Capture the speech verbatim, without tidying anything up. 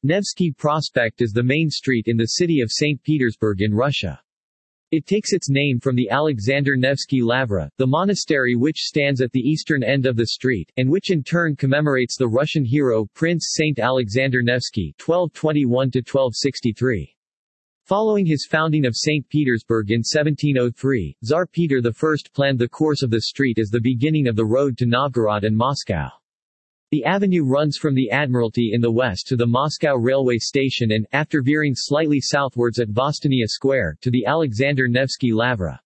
Nevsky Prospect is the main street in the city of Saint Petersburg in Russia. It takes its name from the Alexander Nevsky Lavra, the monastery which stands at the eastern end of the street, and which in turn commemorates the Russian hero Prince Saint Alexander Nevsky twelve twenty-one to twelve sixty-three. Following his founding of Saint Petersburg in seventeen oh three, Tsar Peter the First planned the course of the street as the beginning of the road to Novgorod and Moscow. The avenue runs from the Admiralty in the west to the Moscow railway station and, after veering slightly southwards at Vostonia Square, to the Alexander Nevsky Lavra.